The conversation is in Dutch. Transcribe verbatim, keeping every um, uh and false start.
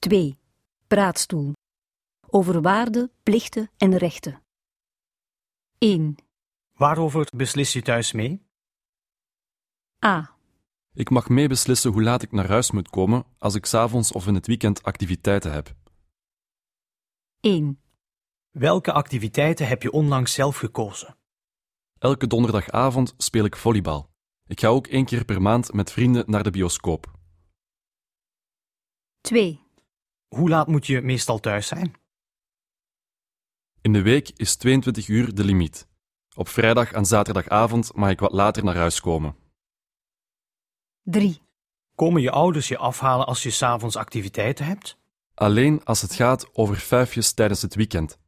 twee. Praatstoel. Over waarden, plichten en rechten. één. Waarover beslis je thuis mee? A. Ik mag meebeslissen hoe laat ik naar huis moet komen als ik 's avonds of in het weekend activiteiten heb. één. Welke activiteiten heb je onlangs zelf gekozen? Elke donderdagavond speel ik volleybal. Ik ga ook één keer per maand met vrienden naar de bioscoop. twee. Hoe laat moet je meestal thuis zijn? In de week is tweeëntwintig uur de limiet. Op vrijdag en zaterdagavond mag ik wat later naar huis komen. drie. Komen je ouders je afhalen als je 's avonds activiteiten hebt? Alleen als het gaat over fuifjes tijdens het weekend.